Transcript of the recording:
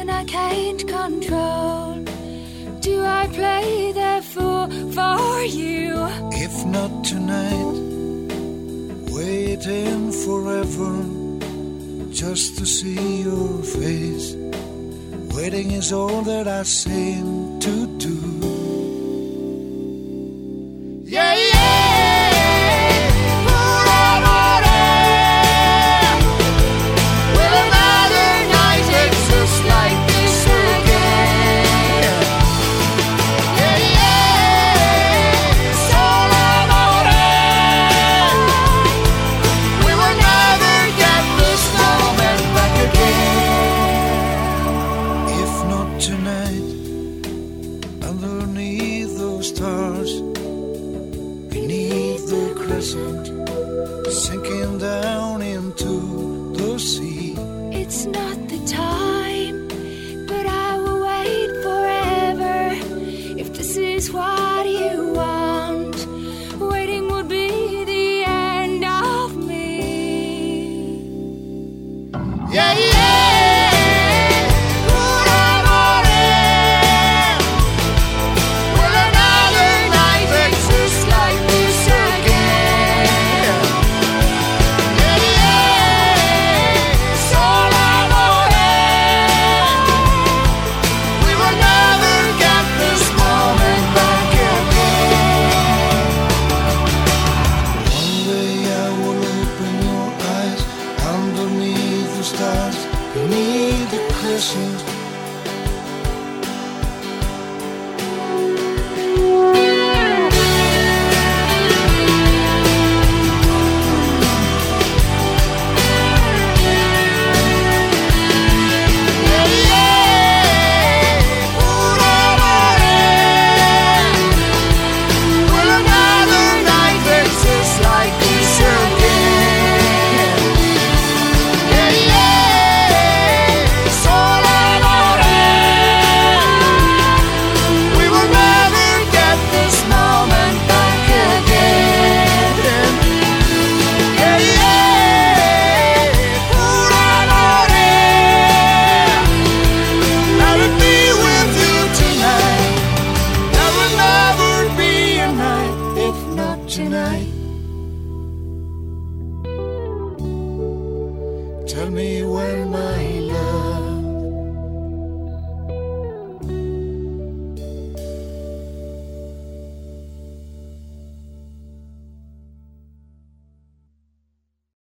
passion I can't control. Do I play the fool for you? If not tonight, waiting forever just to see your face. Waiting is all that I seem to do. Yeah, yeah. Sinking down into the sea. It's not the time, but I will wait forever. If this is what you want, waiting would be the end of me. Yeah, yeah. Tell me when, my love.